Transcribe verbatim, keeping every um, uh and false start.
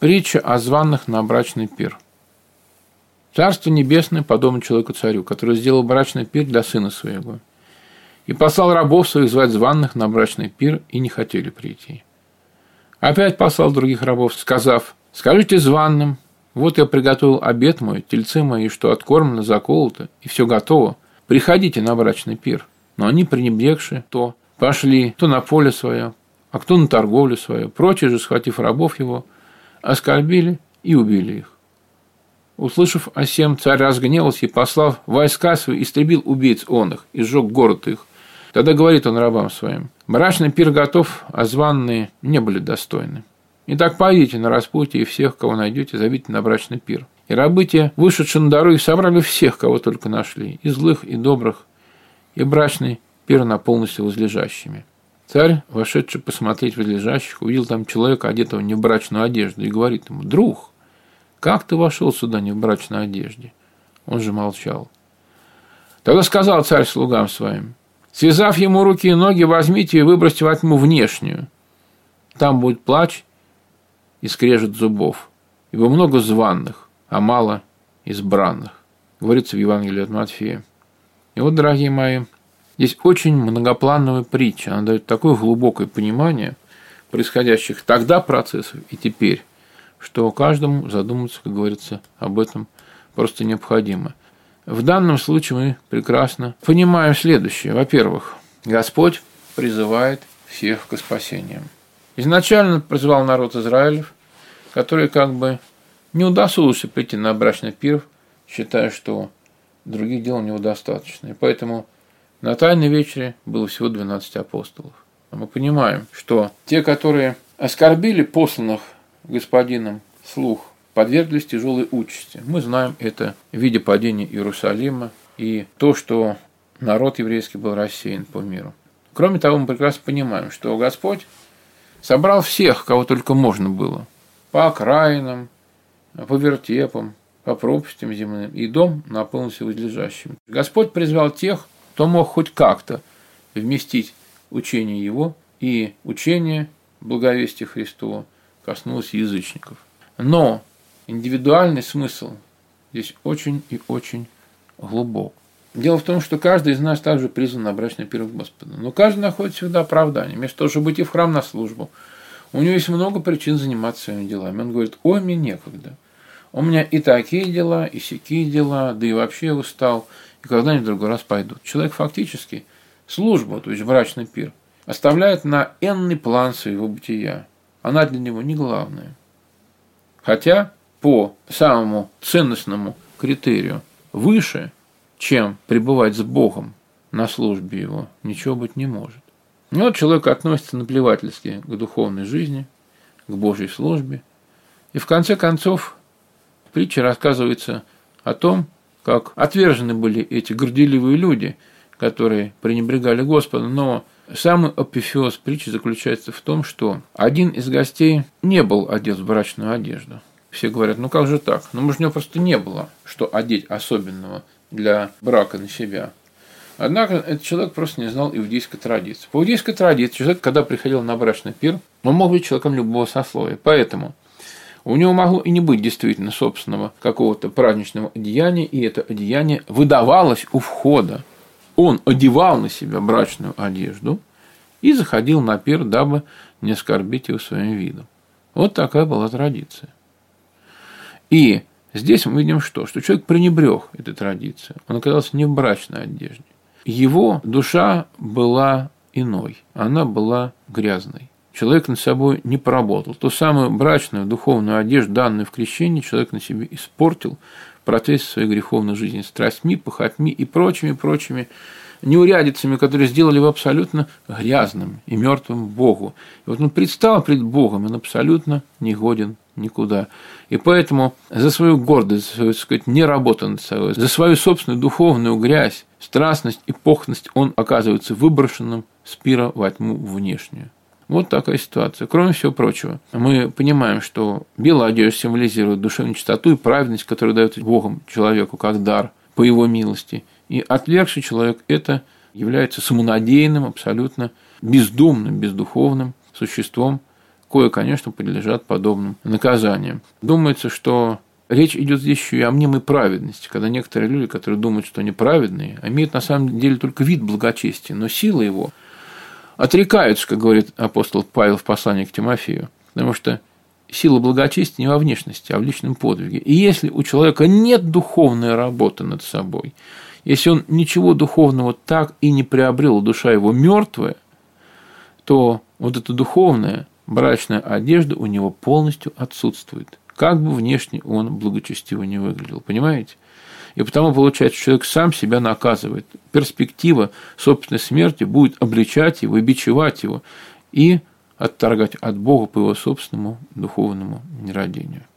Притча о званых на брачный пир. Царство небесное подобно человеку-царю, который сделал брачный пир для сына своего. И послал рабов своих звать званых на брачный пир, и не хотели прийти. Опять послал других рабов, сказав: «Скажите званым, вот я приготовил обед мой, тельцы мои, что откормлено, заколото, и все готово. Приходите на брачный пир». Но они, пренебрегши, то пошли, то на поле свое, а кто на торговлю свою. Прочие же, схватив рабов его, оскорбили и убили их. Услышав о сем, царь разгневался и, послав войска свои, истребил убийц он их и сжег город их. Тогда говорит он рабам своим: «Брачный пир готов, а званые не были достойны. Итак, пойдите на распутье, и всех, кого найдете, зовите на брачный пир». И рабы те, вышедшие на дороги, собрали всех, кого только нашли, и злых, и добрых, и брачный пир наполнился возлежащими. Царь, вошедший посмотреть возлежащих, увидел там человека, одетого не в брачную одежду, и говорит ему: «Друг, как ты вошел сюда не в брачной одежде?» Он же молчал. Тогда сказал царь слугам своим: «Связав ему руки и ноги, возьмите и выбросьте во тьму внешнюю. Там будет плач и скрежет зубов, ибо много званых, а мало избранных». Говорится в Евангелии от Матфея. И вот, дорогие мои, здесь очень многоплановая притча. Она дает такое глубокое понимание происходящих тогда процессов и теперь, что каждому задуматься, как говорится, об этом просто необходимо. В данном случае мы прекрасно понимаем следующее. Во-первых, Господь призывает всех к спасению. Изначально призывал народ Израилев, который как бы не удосужился прийти на брачный пир, считая, что других дел у него достаточно. И поэтому на Тайной вечере было всего двенадцать апостолов. А мы понимаем, что те, которые оскорбили посланных господином слух, подверглись тяжелой участи. Мы знаем это в виде падения Иерусалима и то, что народ еврейский был рассеян по миру. Кроме того, мы прекрасно понимаем, что Господь собрал всех, кого только можно было, по окраинам, по вертепам, по пропастям земным, и дом наполнился возлежащими. Господь призвал тех, кто мог хоть как-то вместить учение Его, и учение благовестия Христова коснулось язычников. Но индивидуальный смысл здесь очень и очень глубок. Дело в том, что каждый из нас также призван на брачный пир Господа. Но каждый находит всегда оправдание. Вместо того, чтобы идти в храм на службу, у него есть много причин заниматься своими делами. Он говорит: «Ой, мне некогда. У меня и такие дела, и сякие дела, да и вообще устал, и когда-нибудь в другой раз пойду». Человек фактически службу, то есть брачный пир, оставляет на энный план своего бытия. Она для него не главная. Хотя по самому ценностному критерию выше, чем пребывать с Богом на службе Его, ничего быть не может. И вот человек относится наплевательски к духовной жизни, к Божьей службе. И в конце концов притча рассказывается о том, как отвержены были эти горделивые люди, которые пренебрегали Господа. Но самый апофеоз притчи заключается в том, что один из гостей не был одет в брачную одежду. Все говорят: ну как же так? Ну, может, у него просто не было, что одеть особенного для брака на себя. Однако этот человек просто не знал иудейской традиции. По иудейской традиции человек, когда приходил на брачный пир, он мог быть человеком любого сословия. Поэтому у него могло и не быть действительно собственного какого-то праздничного одеяния, и это одеяние выдавалось у входа. Он одевал на себя брачную одежду и заходил на пир, дабы не оскорбить его своим видом. Вот такая была традиция. И здесь мы видим что? Что человек пренебрег этой традицией. Он оказался не в брачной одежде. Его душа была иной. Она была грязной. Человек над собой не поработал. Ту самую брачную духовную одежду, данную в крещении, человек на себе испортил в процессе своей греховной жизни страстьми, похотьми и прочими-прочими неурядицами, которые сделали его абсолютно грязным и мертвым Богу. И вот он предстал пред Богом, он абсолютно не годен никуда. И поэтому за свою гордость, за свою, так сказать, неработу над собой, за свою собственную духовную грязь, страстность и похотность он оказывается выброшенным с пира во тьму внешнюю. Вот такая ситуация. Кроме всего прочего, мы понимаем, что белая одежда символизирует душевную чистоту и праведность, которую дает Богом человеку как дар по его милости. И отвергший человек это является самонадеянным, абсолютно бездумным, бездуховным существом, кое, конечно, подлежат подобным наказаниям. Думается, что речь идет здесь еще и о мнимой праведности, когда некоторые люди, которые думают, что они праведные, имеют на самом деле только вид благочестия, но сила его отрекаются, как говорит апостол Павел в послании к Тимофею, потому что сила благочестия не во внешности, а в личном подвиге. И если у человека нет духовной работы над собой, если он ничего духовного так и не приобрел, душа его мертвая, то вот эта духовная брачная одежда у него полностью отсутствует, как бы внешне он благочестиво не выглядел, понимаете? И потому получается, что человек сам себя наказывает. Перспектива собственной смерти будет обличать его и бичевать его, и отторгать от Бога по его собственному духовному нерадению.